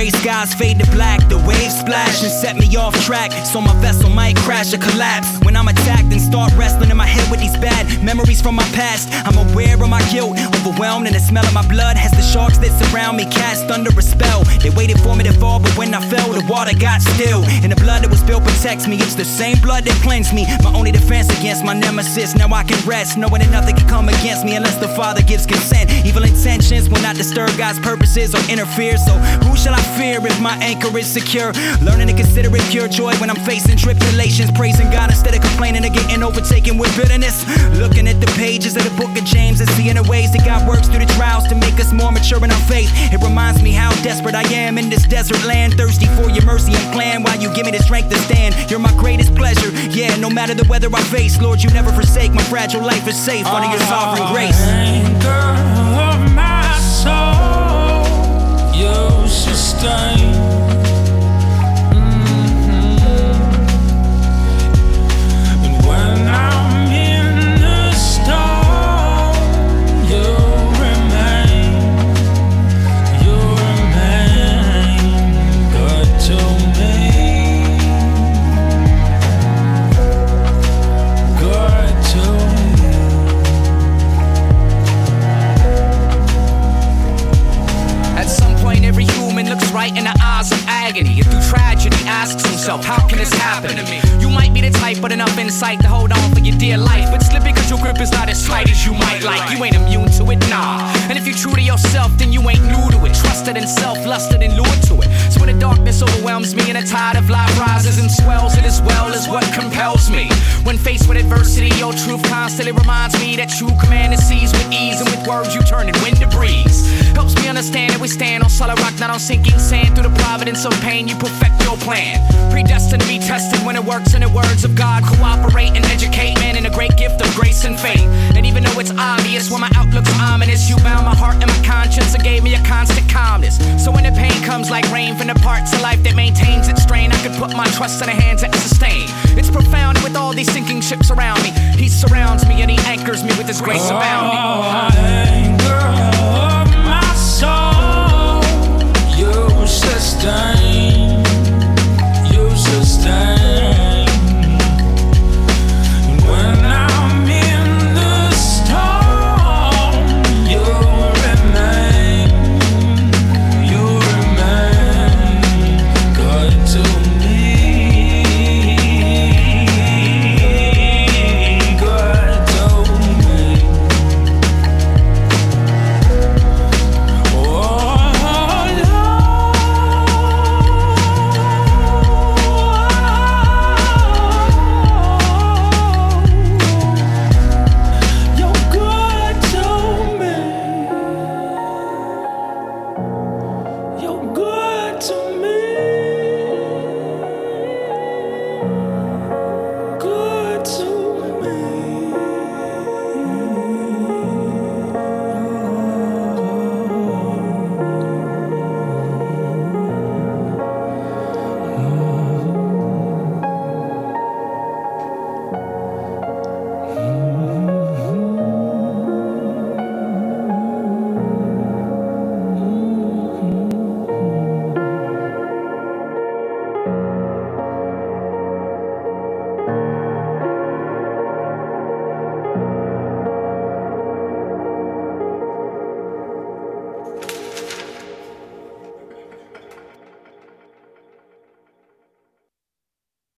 gray skies fade to black. The waves splash and set me off track, so my vessel might crash or collapse. When I'm attacked and start wrestling in my head with these bad memories from my past, I'm aware of my guilt, overwhelmed in the smell of my blood as the sharks that surround me cast under a spell. They waited for me to fall, but when I fell, the water got still. And the blood that was spilled protects me. It's the same blood that cleansed me. My only defense against my nemesis. Now I can rest, knowing that nothing can come against me unless the Father gives consent. Evil intentions will not disturb God's purposes or interfere. So who shall I fear if my anchor is secure? Learning to consider it pure joy when I'm facing tribulations, praising God instead of complaining or getting overtaken with bitterness. Looking at the pages of the book of James and seeing the ways that God works through the trials to make us more mature in our faith. It reminds me how desperate I am in this desert land, thirsty for your mercy and plan while you give me the strength to stand. You're my greatest pleasure, yeah, no matter the weather I face. Lord, you never forsake, my fragile life is safe under your sovereign grace. Anchor of my soul, you sustain. And when I'm in the storm, you remain good to me, good to me. At some point, every human looks right in the eyes of agony, and through tragedy asks himself, how can this happen to me? You might be the type with enough insight to hold on for your dear life, but slip because your grip is not as slight as you might like. You ain't immune to it, nah. And if you're true to yourself, then you ain't new to it. Trusted in self, lusted and lured to it. So when the darkness overwhelms me and the tide of life rises and swells, it as well is what compels me. When faced with adversity, your truth constantly reminds me that true command is seized with ease, and with words you turn it wind to breeze. Helps me understand that we stand on solid rock, not on sinking sand. Through the providence of pain, you perfect your plan. Predestined to be tested when it works in the words of God. Cooperate and educate man in a great gift of grace and faith. And even though it's obvious when my outlook's ominous, you bound my heart and my conscience and gave me a constant calmness. So when the pain comes like rain from the parts of life that maintains its strain, I can put my trust in the hands that sustain. It's profound with all these sinking ships around me. He surrounds me and he anchors me with his grace abounding. Anchor